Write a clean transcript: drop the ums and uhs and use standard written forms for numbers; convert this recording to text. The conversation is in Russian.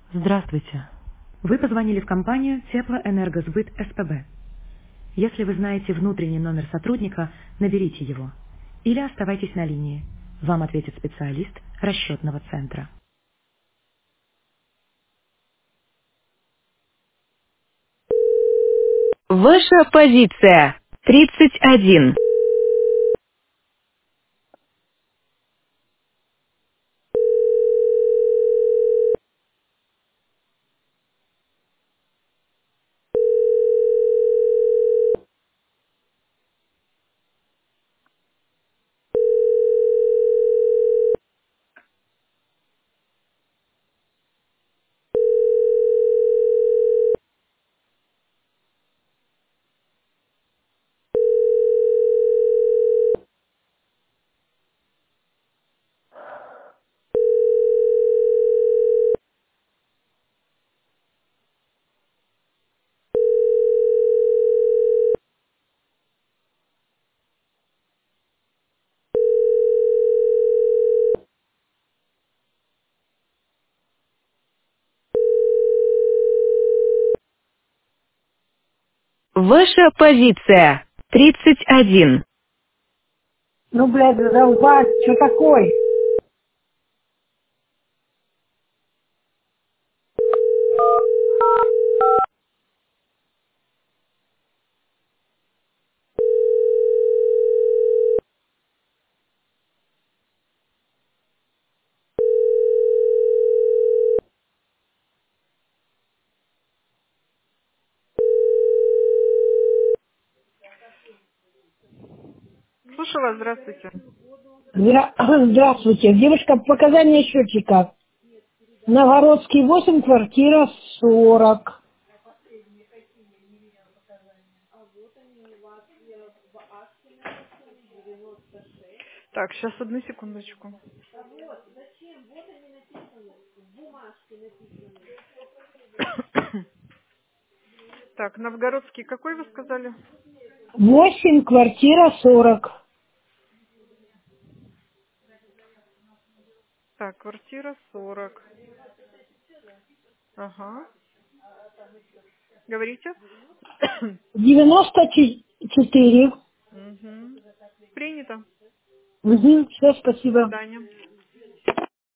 Здравствуйте. Вы позвонили в компанию Теплоэнергосбыт СПБ. Если вы знаете внутренний номер сотрудника, наберите его. Или оставайтесь на линии. Вам ответит специалист расчетного центра. Ваша позиция 31. Ваша позиция 31. Ну, блядь, задолбать, что такое? Слушаю вас, здравствуйте. Здравствуйте. Девушка, показания счетчика. Новгородский 8, квартира 40. Так, сейчас одну секундочку. Так, Новгородский какой вы сказали? 8, квартира 40. Так, квартира 40. Ага. Говорите? 94. Угу. Принято. Угу, все, До спасибо. свидания.